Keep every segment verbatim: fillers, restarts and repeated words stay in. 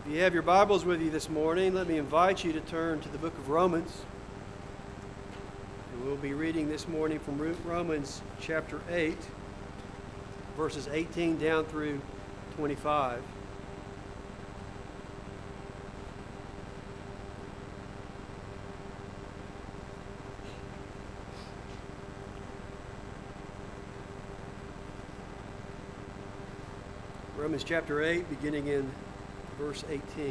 If you have your Bibles with you this morning, let me invite you to turn to the book of Romans. And we'll be reading this morning from Romans chapter eight, verses eighteen down through twenty-five. Romans chapter eight, beginning in verse eighteen.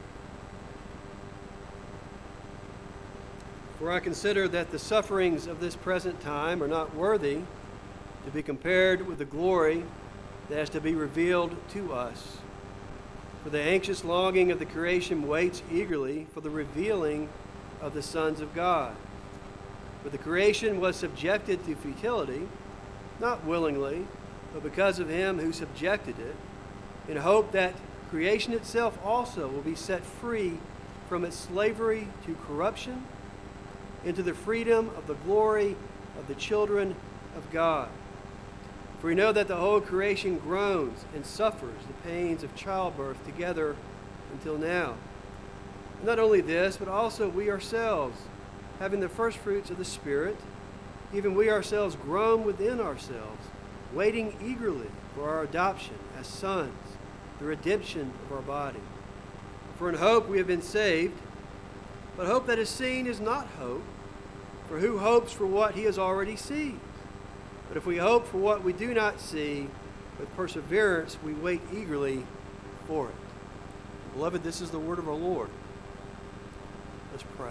For I consider that the sufferings of this present time are not worthy to be compared with the glory that has to be revealed to us. For the anxious longing of the creation waits eagerly for the revealing of the sons of God. For the creation was subjected to futility, not willingly, but because of him who subjected it, in hope that creation itself also will be set free from its slavery to corruption into the freedom of the glory of the children of God. For we know that the whole creation groans and suffers the pains of childbirth together until now. And not only this, but also we ourselves, having the first fruits of the Spirit, even we ourselves groan within ourselves, waiting eagerly for our adoption as sons, the redemption of our body. For in hope we have been saved, but hope that is seen is not hope. For who hopes for what he has already seen? But if we hope for what we do not see, with perseverance we wait eagerly for it. Beloved, this is the word of our Lord. Let's pray.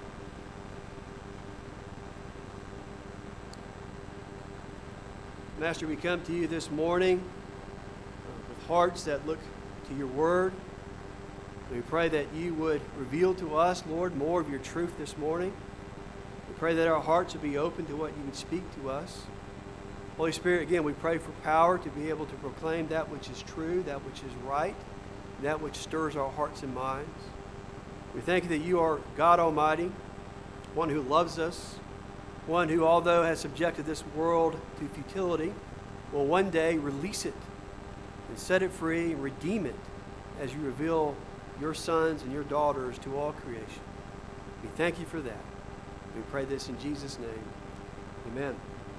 Master, we come to you this morning with hearts that look to your word. We pray that you would reveal to us, Lord, more of your truth this morning. We pray that our hearts would be open to what you would speak to us. Holy Spirit, again, we pray for power to be able to proclaim that which is true, that which is right, that which stirs our hearts and minds. We thank you that you are God Almighty, one who loves us, one who, although has subjected this world to futility, will one day release it and set it free and redeem it as you reveal your sons and your daughters to all creation. We thank you for that. We pray this in Jesus' name. Amen.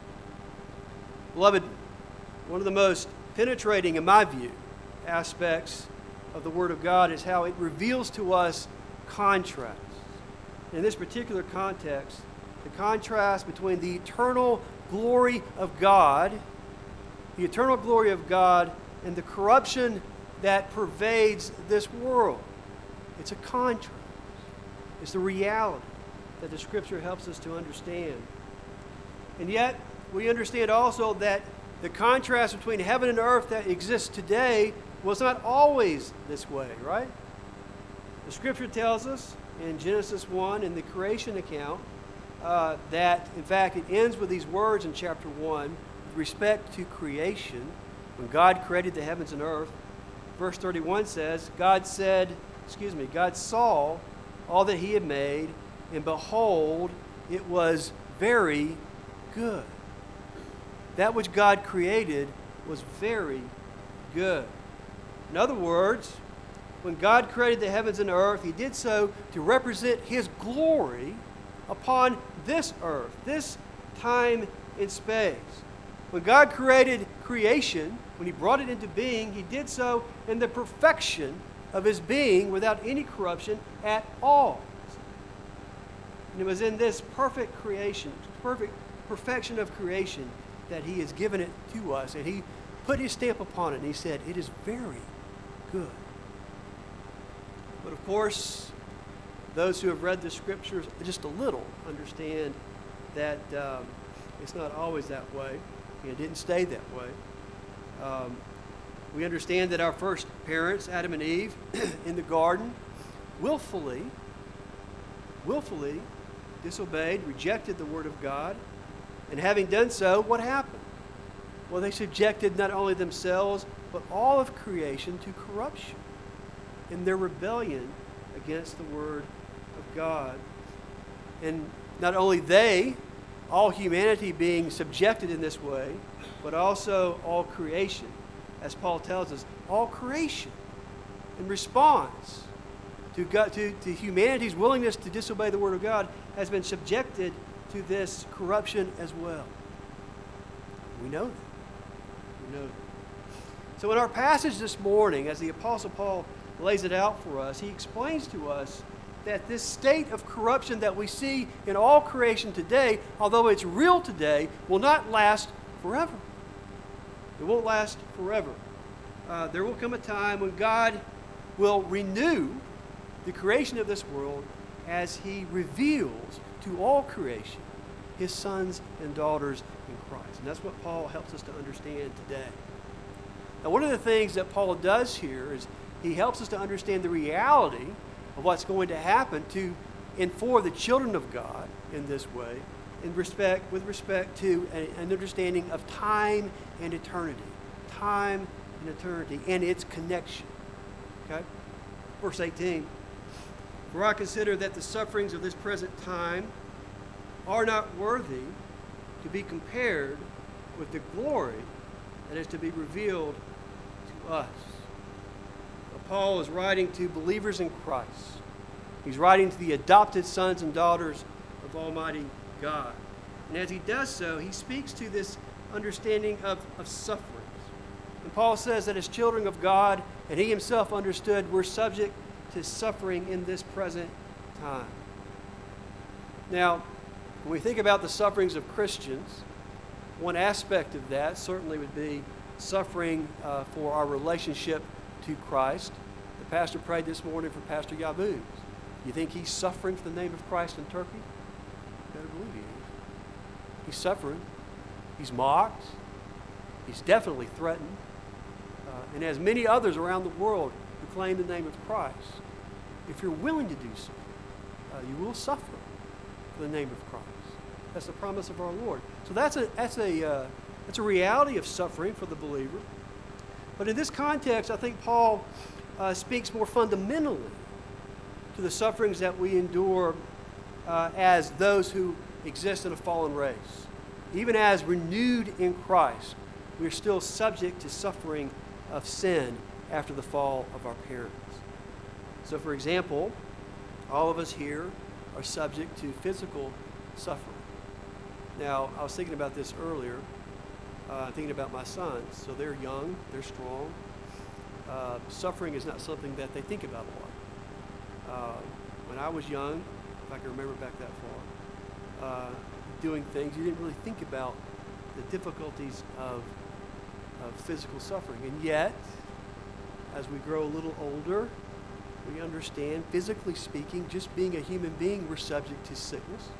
Beloved, one of the most penetrating, in my view, aspects of the Word of God is how it reveals to us contrasts. In this particular context, the contrast between the eternal glory of God, the eternal glory of God, and the corruption that pervades this world. It's a contrast. It's the reality that the Scripture helps us to understand. And yet, we understand also that the contrast between heaven and earth that exists today was not always this way, right? The Scripture tells us in Genesis one, in the creation account, uh, that, in fact, it ends with these words in chapter one, with respect to creation, when God created the heavens and earth. Verse thirty-one says, God said, excuse me, God saw all that he had made, and behold, it was very good. That which God created was very good. In other words, when God created the heavens and earth, he did so to represent his glory upon this earth, this time and space. When God created creation, when he brought it into being, he did so in the perfection of his being without any corruption at all. And it was in this perfect creation, perfect perfection of creation, that he has given it to us. And he put his stamp upon it, and he said, it is very good. But of course, those who have read the Scriptures just a little understand that um, it's not always that way. It didn't stay that way. Um, we understand that our first parents, Adam and Eve, in the garden, willfully, willfully disobeyed, rejected the Word of God. And having done so, what happened? Well, they subjected not only themselves, but all of creation to corruption in their rebellion against the Word of God. And not only they, all humanity being subjected in this way, but also all creation. As Paul tells us, all creation in response to, God, to, to humanity's willingness to disobey the Word of God, has been subjected to this corruption as well. We know that. We know that. So in our passage this morning, as the Apostle Paul lays it out for us, he explains to us that this state of corruption that we see in all creation today, although it's real today, will not last forever. It won't last forever. Uh, there will come a time when God will renew the creation of this world as he reveals to all creation his sons and daughters in Christ. And that's what Paul helps us to understand today. Now, one of the things that Paul does here is he helps us to understand the reality of what's going to happen to and for the children of God in this way, in respect, with respect to a, an understanding of time and eternity. Time and eternity and its connection. Okay? Verse eighteen. For I consider that the sufferings of this present time are not worthy to be compared with the glory that is to be revealed to us. Now, Paul is writing to believers in Christ. He's writing to the adopted sons and daughters of Almighty God. And as he does so, he speaks to this understanding of, of sufferings. And Paul says that as children of God, and he himself understood, we're subject to suffering in this present time. Now, when we think about the sufferings of Christians, one aspect of that certainly would be suffering uh, for our relationship to Christ. The pastor prayed this morning for Pastor Yabuz. You think he's suffering for the name of Christ in Turkey? You better believe he is. He's suffering. He's mocked. He's definitely threatened. Uh, and as many others around the world who claim the name of Christ, if you're willing to do so, uh, you will suffer for the name of Christ. That's the promise of our Lord. So that's a that's a uh, that's a reality of suffering for the believer. But in this context, I think Paul uh, speaks more fundamentally to the sufferings that we endure uh, as those who exist in a fallen race. Even as renewed in Christ, we are still subject to suffering of sin after the fall of our parents. So, for example, all of us here are subject to physical suffering. Now, I was thinking about this earlier, uh, thinking about my sons. So they're young, they're strong. Uh, suffering is not something that they think about a lot. Uh, when I was young, if I can remember back that far, uh, doing things, you didn't really think about the difficulties of, of physical suffering. And yet, as we grow a little older, we understand, physically speaking, just being a human being, we're subject to sickness.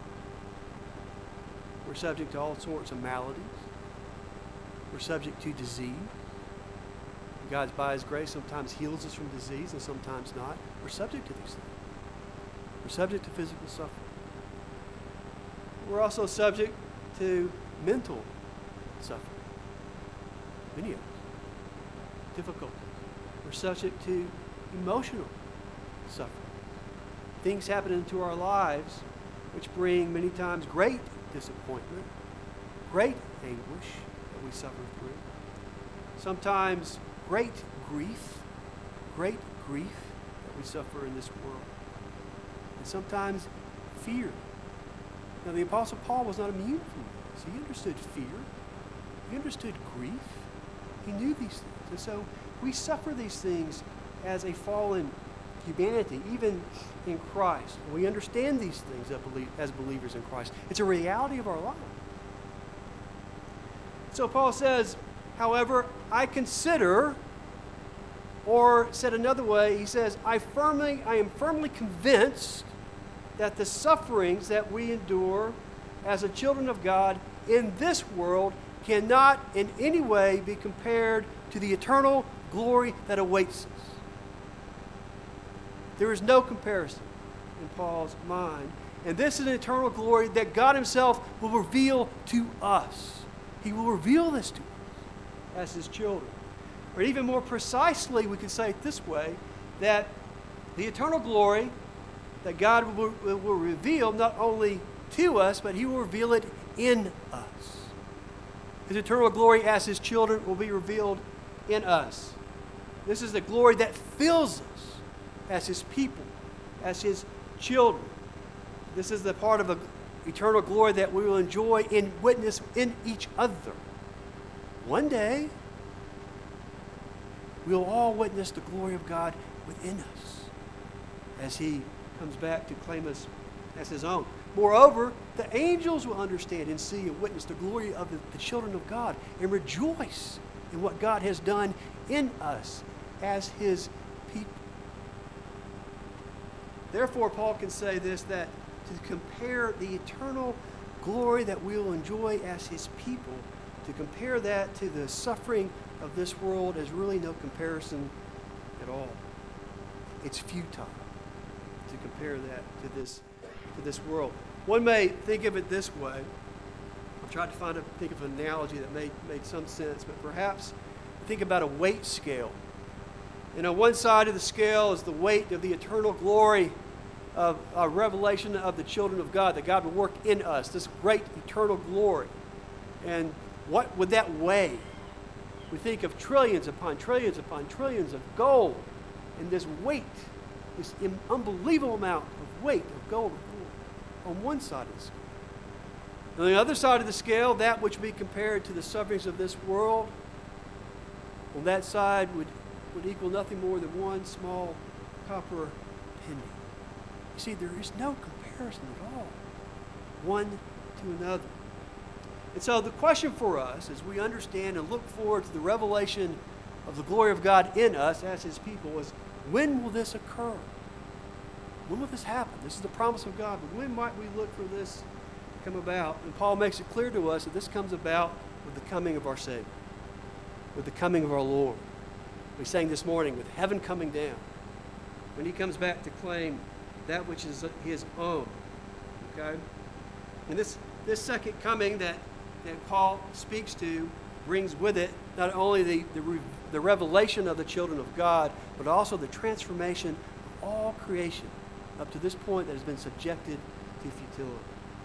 We're subject to all sorts of maladies. We're subject to disease. God, by His grace, sometimes heals us from disease and sometimes not. We're subject to these things. We're subject to physical suffering. We're also subject to mental suffering. Many of us. Difficulties. We're subject to emotional suffering. Things happen into our lives which bring many times great disappointment, great anguish that we suffer through. Sometimes great grief, great grief that we suffer in this world. And sometimes fear. Now, the Apostle Paul was not immune from this. He understood fear. He understood grief. He knew these things. And so we suffer these things as a fallen humanity, even in Christ. And we understand these things as believers in Christ. It's a reality of our life. So Paul says, however, I consider, or said another way, he says, I firmly, I am firmly convinced that the sufferings that we endure as the children of God in this world cannot in any way be compared to the eternal glory that awaits us. There is no comparison in Paul's mind. And this is an eternal glory that God Himself will reveal to us. He will reveal this to us as His children. Or even more precisely, we could say it this way, that the eternal glory that God will, will reveal not only to us, but He will reveal it in us. His eternal glory as His children will be revealed in us. This is the glory that fills us as His people, as His children. This is the part of an eternal glory that we will enjoy and witness in each other. One day, we'll all witness the glory of God within us as He comes back to claim us as His own. Moreover, the angels will understand and see and witness the glory of the, the children of God and rejoice in what God has done in us as His people. Therefore, Paul can say this, that to compare the eternal glory that we will enjoy as His people, to compare that to the suffering of this world is really no comparison at all. It's futile to compare that to this to this world. One may think of it this way. I've tried to find a think of an analogy that made made some sense, but perhaps think about a weight scale. And on one side of the scale is the weight of the eternal glory of a revelation of the children of God, that God would work in us, this great eternal glory. And what would that weigh? We think of trillions upon trillions upon trillions of gold, and this weight, this unbelievable amount of weight of gold on one side of the scale. On the other side of the scale, that which would be compared to the sufferings of this world, on that side would, would equal nothing more than one small copper penny. You see, there is no comparison at all, one to another. And so the question for us, as we understand and look forward to the revelation of the glory of God in us as His people, is when will this occur? When will this happen? This is the promise of God, but when might we look for this to come about? And Paul makes it clear to us that this comes about with the coming of our Savior, with the coming of our Lord. We sang this morning, with heaven coming down, when He comes back to claim that which is His own. Okay? And this, this second coming that, that Paul speaks to brings with it not only the, the, the revelation of the children of God, but also the transformation of all creation up to this point that has been subjected to futility.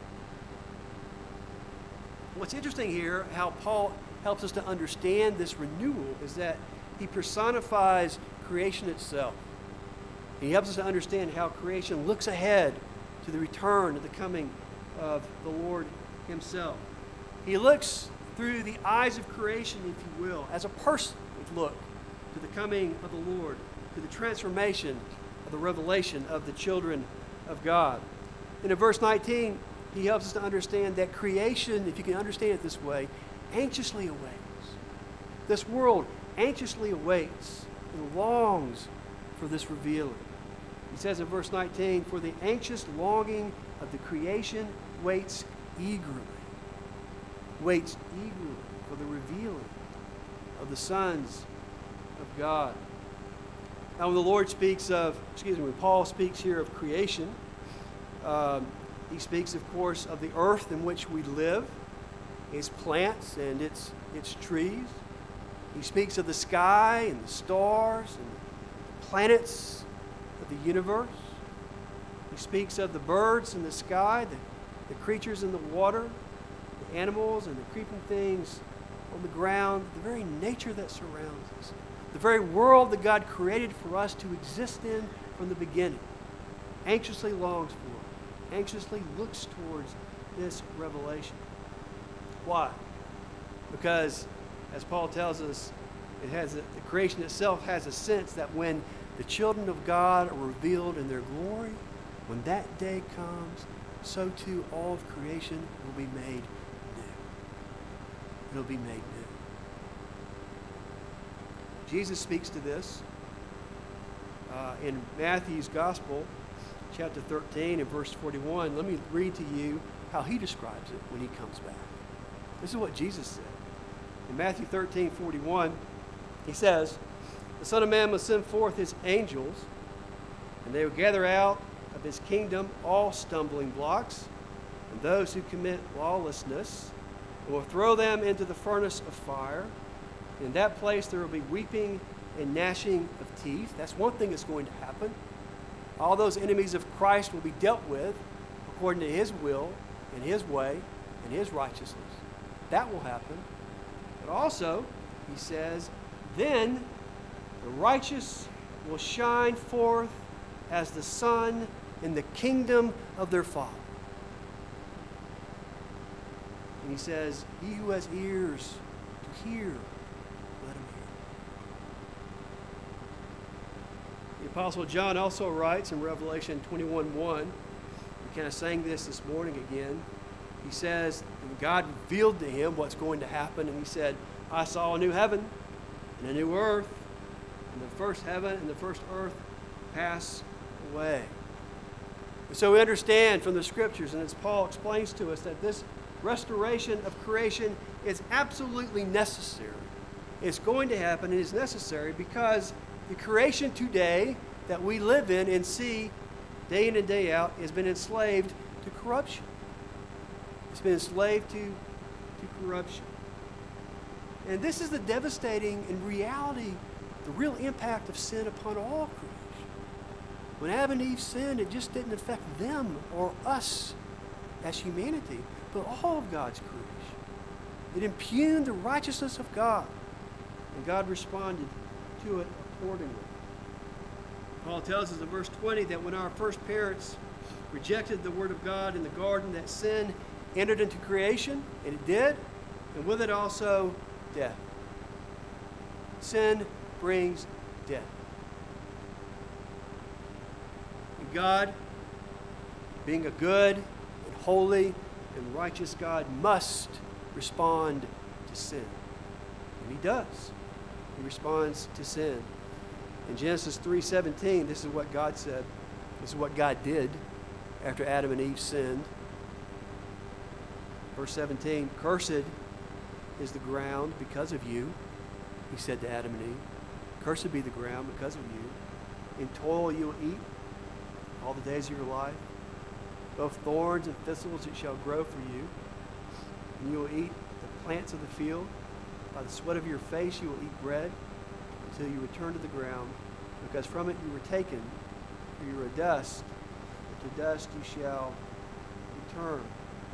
What's interesting here, how Paul helps us to understand this renewal, is that he personifies creation itself. He helps us to understand how creation looks ahead to the return, to the coming of the Lord Himself. He looks through the eyes of creation, if you will, as a person would look to the coming of the Lord, to the transformation of the revelation of the children of God. And in verse nineteen, he helps us to understand that creation, if you can understand it this way, anxiously awaits. This world anxiously awaits and longs for this revealing. He says in verse nineteen, "For the anxious longing of the creation waits eagerly." Waits eagerly for the revealing of the sons of God. Now, when the Lord speaks of, excuse me, when Paul speaks here of creation, um, he speaks, of course, of the earth in which we live, its plants and its its trees. He speaks of the sky and the stars and the planets of the universe. He speaks of the birds in the sky, the, the creatures in the water, the animals and the creeping things on the ground, the very nature that surrounds us, the very world that God created for us to exist in from the beginning. Anxiously longs for, anxiously looks towards this revelation. Why? Because, as Paul tells us, it has a, the creation itself has a sense that when the children of God are revealed in their glory, when that day comes, so too all of creation will be made new. It'll be made new. Jesus speaks to this uh, in Matthew's Gospel, chapter thirteen and verse forty-one. Let me read to you how he describes it when he comes back. This is what Jesus said. In Matthew thirteen forty-one, he says, "The Son of Man must send forth his angels, and they will gather out of his kingdom all stumbling blocks and those who commit lawlessness, and will throw them into the furnace of fire. In that place there will be weeping and gnashing of teeth." That's one thing that's going to happen. All those enemies of Christ will be dealt with according to His will and His way and His righteousness. That will happen. But also, he says, then there righteous will shine forth as the sun in the kingdom of their Father. And he says, he who has ears to hear, let him hear. The Apostle John also writes in Revelation twenty-one one, we kind of sang this this morning again. He says, and God revealed to him what's going to happen, and he said, I saw a new heaven and a new earth, and the first heaven and the first earth pass away. And so we understand from the Scriptures, and as Paul explains to us, that this restoration of creation is absolutely necessary. It's going to happen and is necessary because the creation today that we live in and see day in and day out has been enslaved to corruption. It's been enslaved to, to corruption. And this is the devastating, in reality, the real impact of sin upon all creation. When Adam and Eve sinned, it just didn't affect them or us as humanity, but all of God's creation. It impugned the righteousness of God, and God responded to it accordingly. Paul tells us in verse twenty that when our first parents rejected the word of God in the garden, that sin entered into creation, and it did, and with it also death. Sin brings death. And God, being a good and holy and righteous God, must respond to sin. And he does. He responds to sin. In Genesis three seventeen, this is what God said. This is what God did after Adam and Eve sinned. Verse seventeen, cursed is the ground because of you, he said to Adam and Eve. Cursed be the ground because of you. In toil you will eat all the days of your life. Both thorns and thistles it shall grow for you. And you will eat the plants of the field. By the sweat of your face you will eat bread until you return to the ground, because from it you were taken, for you are dust, and to dust you shall return.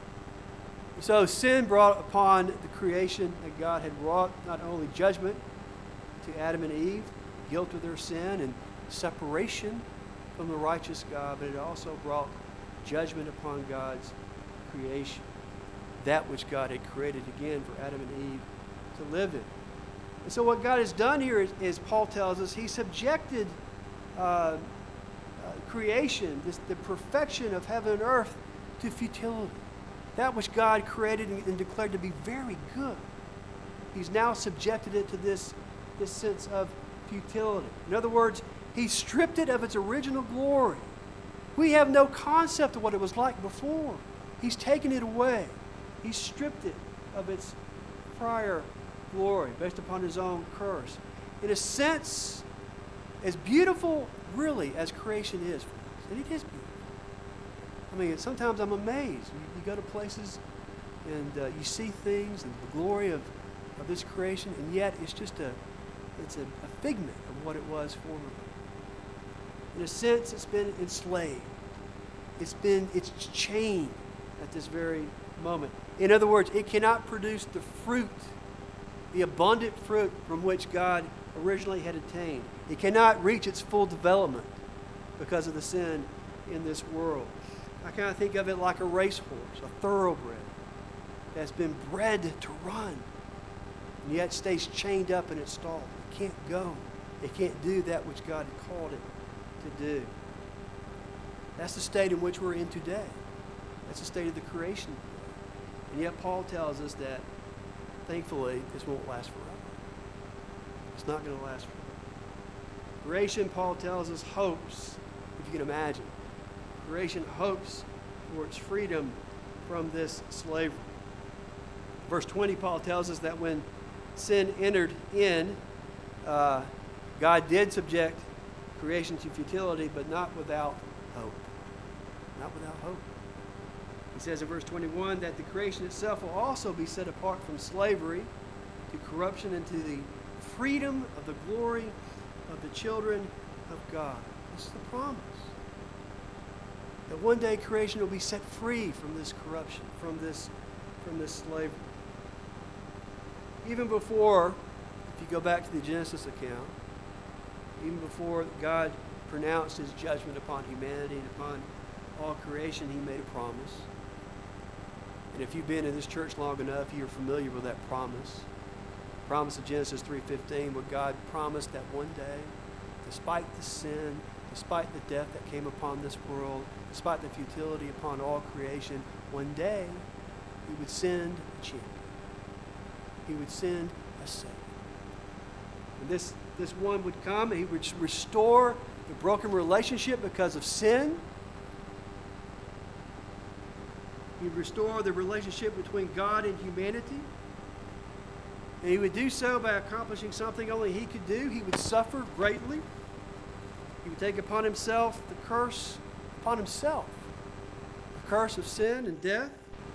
So sin brought upon the creation that God had wrought not only judgment to Adam and Eve, guilt of their sin and separation from the righteous God, but it also brought judgment upon God's creation, that which God had created again for Adam and Eve to live in. And so what God has done here is, is Paul tells us, he subjected uh, uh, creation, this, the perfection of heaven and earth, to futility. That which God created and, and declared to be very good. He's now subjected it to this, this sense of futility. In other words, he stripped it of its original glory. We have no concept of what it was like before. He's taken it away. He's stripped it of its prior glory based upon his own curse. In a sense, as beautiful, really, as creation is for us, and it is beautiful. I mean, sometimes I'm amazed. You, you go to places and uh, you see things and the glory of, of this creation, and yet it's just a, it's a, a figment of what it was formerly. In a sense, it's been enslaved. It's been, it's chained at this very moment. In other words, it cannot produce the fruit, the abundant fruit from which God originally had attained. It cannot reach its full development because of the sin in this world. I kind of think of it like a racehorse, a thoroughbred that's been bred to run, and yet stays chained up in its stall. It can't go. It can't do that which God had called it to do. That's the state in which we're in today. That's the state of the creation. And yet Paul tells us that, thankfully, this won't last forever. It's not going to last forever. Creation, Paul tells us, hopes, if you can imagine. Creation hopes for its freedom from this slavery. Verse twenty, Paul tells us that when sin entered in, uh, God did subject creation to futility, but not without hope. Not without hope. He says in verse twenty-one that the creation itself will also be set apart from slavery to corruption and to the freedom of the glory of the children of God. This is the promise. That one day creation will be set free from this corruption, from this, from this slavery. Even before, if you go back to the Genesis account, Even before God pronounced his judgment upon humanity and upon all creation, he made a promise. And if you've been in this church long enough, you're familiar with that promise. The promise of Genesis three fifteen, where God promised that one day, despite the sin, despite the death that came upon this world, despite the futility upon all creation, one day he would send a champion. He would send a Savior. And this, this one would come, and he would restore the broken relationship because of sin. He would restore the relationship between God and humanity. And he would do so by accomplishing something only he could do. He would suffer greatly. He would take upon himself the curse upon himself, the curse of sin and death.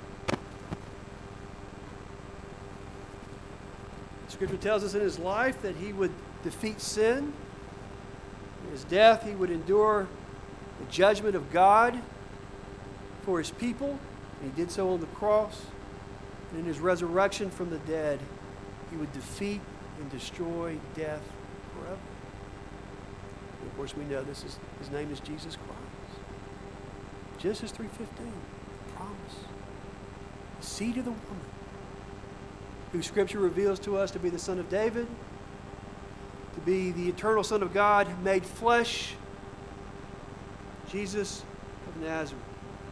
Scripture tells us in his life that he would defeat sin. In his death, he would endure the judgment of God for his people. And he did so on the cross. And in his resurrection from the dead, he would defeat and destroy death forever. And of course, we know this is his name is Jesus Christ. Genesis three fifteen, the promise. The seed of the woman, who Scripture reveals to us to be the Son of David, to be the eternal Son of God made flesh, Jesus of Nazareth.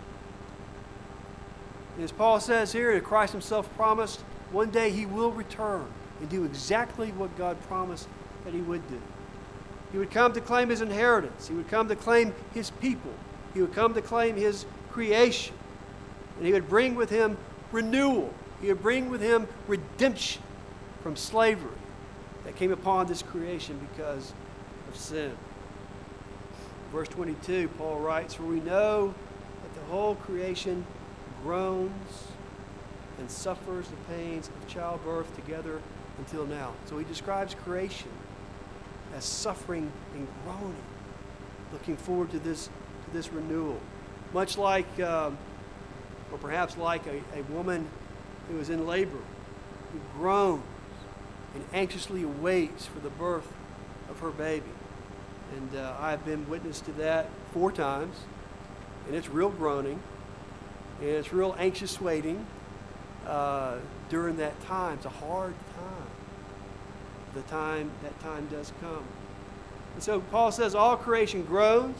And as Paul says here, Christ himself promised, one day he will return and do exactly what God promised that he would do. He would come to claim his inheritance. He would come to claim his people. He would come to claim his creation. And he would bring with him renewal. He would bring with him redemption from slavery that came upon this creation because of sin. Verse twenty-two, Paul writes, "For we know that the whole creation groans and suffers the pains of childbirth together until now." So he describes creation as suffering and groaning, looking forward to this to this renewal. Much like, um, or perhaps like a, a woman who is in labor, who groans and anxiously awaits for the birth of her baby. And uh, I've been witness to that four times, and it's real groaning, and it's real anxious waiting uh, during that time. It's a hard time. The time, that time does come. And so Paul says all creation groans,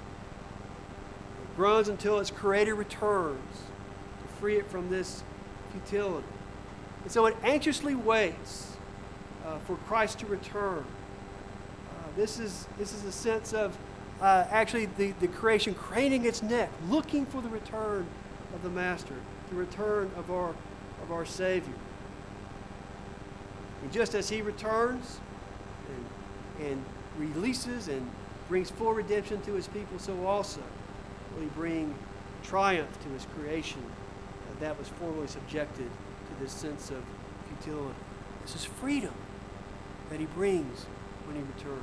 it groans until its creator returns to free it from this futility. And so it anxiously waits uh, for Christ to return. Uh, this is this is a sense of uh, actually the, the creation craning its neck, looking for the return of the Master, the return of our of our Savior. And just as he returns and, and releases and brings full redemption to his people, so also will he bring triumph to his creation that was formerly subjected to this sense of futility. This is freedom that he brings when he returns.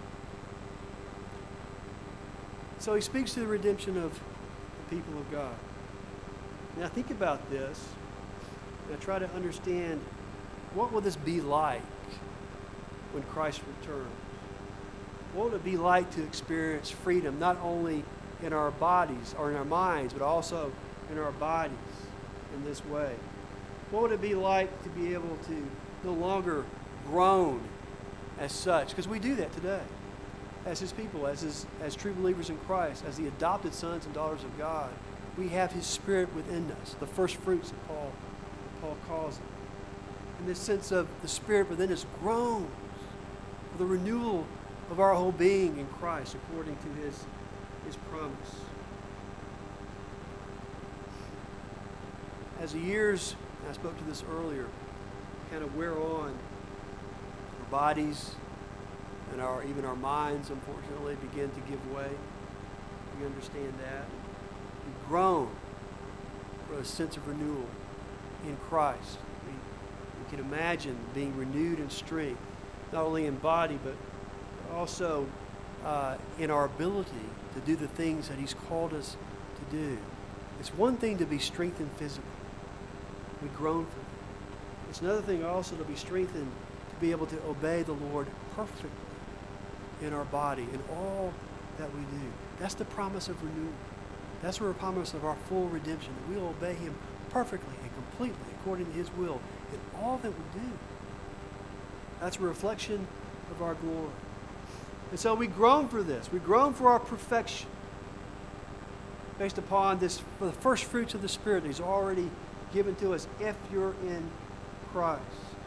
So he speaks to the redemption of the people of God. Now think about this, and I try to understand, what will this be like when Christ returns? What will it be like to experience freedom, not only in our bodies or in our minds, but also in our bodies in this way? What would it be like to be able to no longer groan as such? Because we do that today as his people, as his, as true believers in Christ, as the adopted sons and daughters of God. We have his Spirit within us, the first fruits that Paul, that Paul calls it. In this sense of the Spirit within us groans for the renewal of our whole being in Christ according to his, his promise. As the years, I spoke to this earlier, kind of wear on, our bodies and our even our minds, unfortunately, begin to give way. We understand that. We groan for a sense of renewal in Christ. We, we can imagine being renewed in strength, not only in body, but also uh, in our ability to do the things that he's called us to do. It's one thing to be strengthened physically. We groan for that. It's another thing also to be strengthened to be able to obey the Lord perfectly in our body, in all that we do. That's the promise of renewal. That's the promise of our full redemption, that we'll obey him perfectly and completely according to his will in all that we do. That's a reflection of our glory. And so we groan for this. We groan for our perfection based upon this, for the first fruits of the Spirit that he's already given to us if you're in Christ.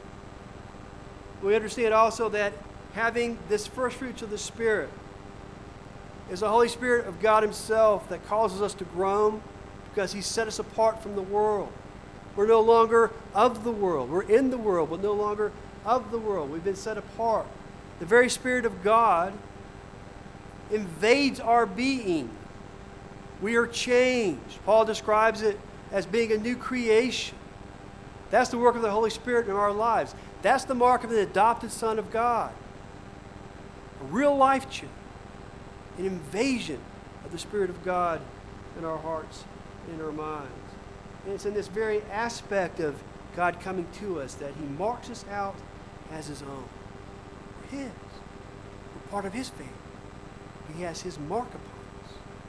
We understand also that having this first fruits of the Spirit is the Holy Spirit of God himself that causes us to groan because he set us apart from the world. We're no longer of the world. We're in the world, but no longer of the world. We've been set apart. The very Spirit of God invades our being. We are changed. Paul describes it as being a new creation. That's the work of the Holy Spirit in our lives. That's the mark of the adopted Son of God. A real life change. An invasion of the Spirit of God in our hearts and in our minds. And it's in this very aspect of God coming to us that he marks us out as his own. We're his. We're part of his family. He has his mark upon us.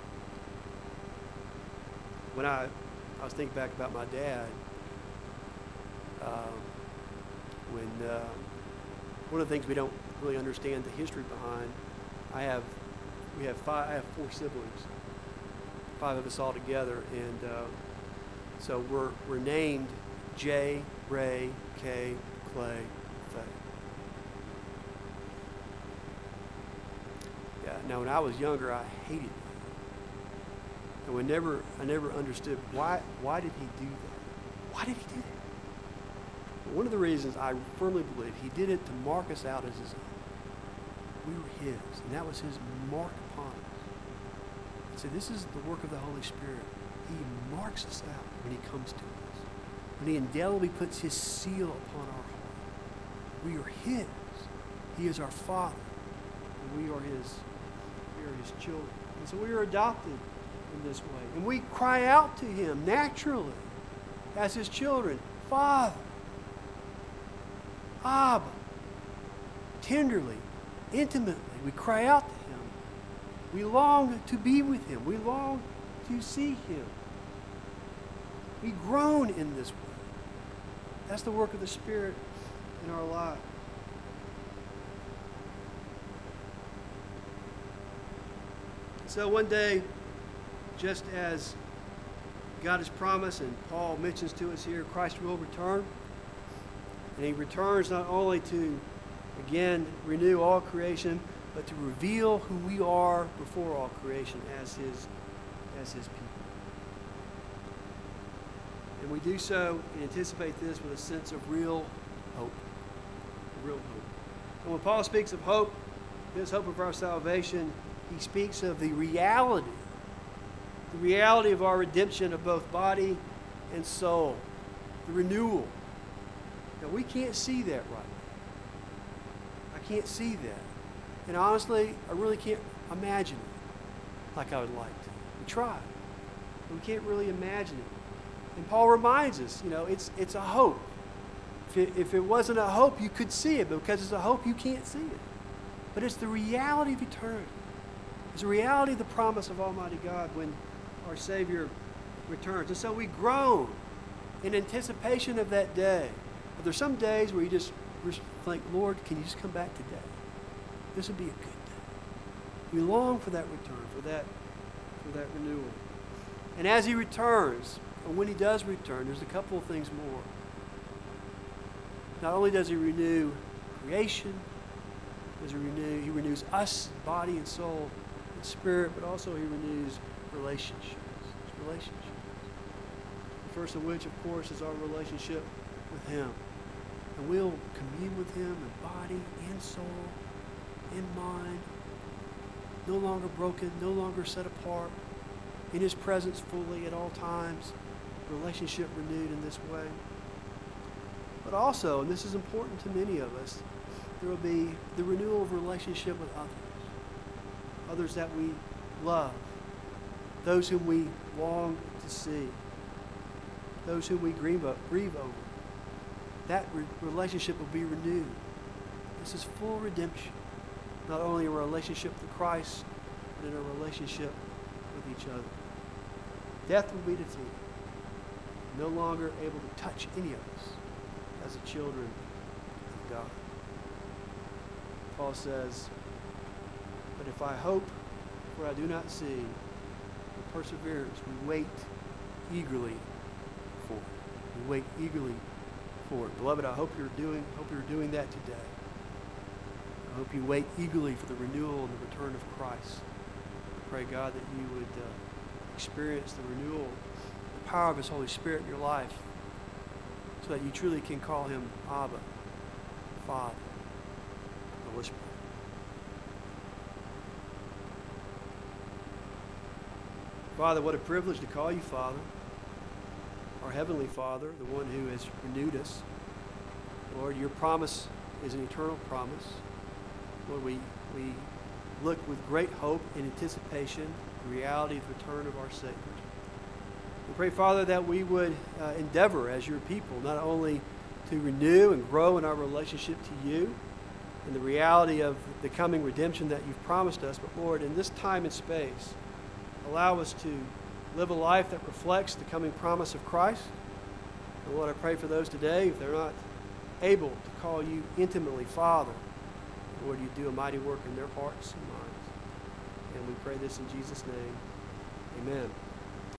When I, I was thinking back about my dad, um, when uh, one of the things we don't really understand the history behind, I have We have five. I have four siblings, five of us all together, and uh, so we're we're named Jay, Ray, Kay, Clay, Faye. Yeah. Now, when I was younger, I hated that, and we never. I never understood why. Why did he do that? Why did he do that? One of the reasons I firmly believe he did it to mark us out as his own. We were his, and that was his mark upon us. And so this is the work of the Holy Spirit. He marks us out when he comes to us. When he indelibly puts his seal upon our heart. We are his. He is our Father. And we are his, we are his children. And so we are adopted in this way. And we cry out to him naturally as his children. Father. Abba. Tenderly. Intimately, we cry out to him. We long to be with him. We long to see him. We groan in this way. That's the work of the Spirit in our lives. So one day, just as God has promised, and Paul mentions to us here, Christ will return. And he returns not only to again, renew all creation, but to reveal who we are before all creation as his, as his people. And we do so and anticipate this with a sense of real hope. Real hope. And when Paul speaks of hope, this hope of our salvation, he speaks of the reality, the reality of our redemption of both body and soul, the renewal. Now, we can't see that right now. Can't see that. And honestly, I really can't imagine it like I would like to. We try, but we can't really imagine it. And Paul reminds us, you know, it's it's a hope. If it, if it wasn't a hope, you could see it, but because it's a hope, you can't see it. But it's the reality of eternity. It's the reality of the promise of Almighty God when our Savior returns. And so we groan in anticipation of that day. But there's some days where you just think, Lord, can you just come back today? This would be a good day. We long for that return, for that, for that renewal. And as he returns, and when he does return, there's a couple of things more. Not only does he renew creation, does he renew, he renews us, body and soul and spirit, but also he renews relationships. Relationships. The first of which, of course, is our relationship with him. And we'll commune with him in body and soul, in mind, no longer broken, no longer set apart, in his presence fully at all times, relationship renewed in this way. But also, and this is important to many of us, there will be the renewal of relationship with others, others that we love, those whom we long to see, those whom we grieve over. That re- relationship will be renewed. This is full redemption. not only in our relationship with Christ, but in our relationship with each other. Death will be defeated. No longer able to touch any of us as the children of God. Paul says, but if I hope for I do not see, with perseverance we wait eagerly for it. We wait eagerly for it. Beloved, I hope you're doing hope you're doing that today. I hope you wait eagerly for the renewal and the return of Christ. I pray, God, that you would uh, experience the renewal, the power of His Holy Spirit in your life, so that you truly can call Him Abba, Father. Now let's pray. Father, what a privilege to call you Father, our Heavenly Father, the one who has renewed us. Lord, your promise is an eternal promise. Lord, we, we look with great hope and anticipation the reality of the return of our Savior. We pray, Father, that we would uh, endeavor as your people not only to renew and grow in our relationship to you and the reality of the coming redemption that you've promised us, but Lord, in this time and space, allow us to live a life that reflects the coming promise of Christ. And Lord, I pray for those today, if they're not able to call you intimately Father, Lord, you do a mighty work in their hearts and minds. And we pray this in Jesus' name. Amen.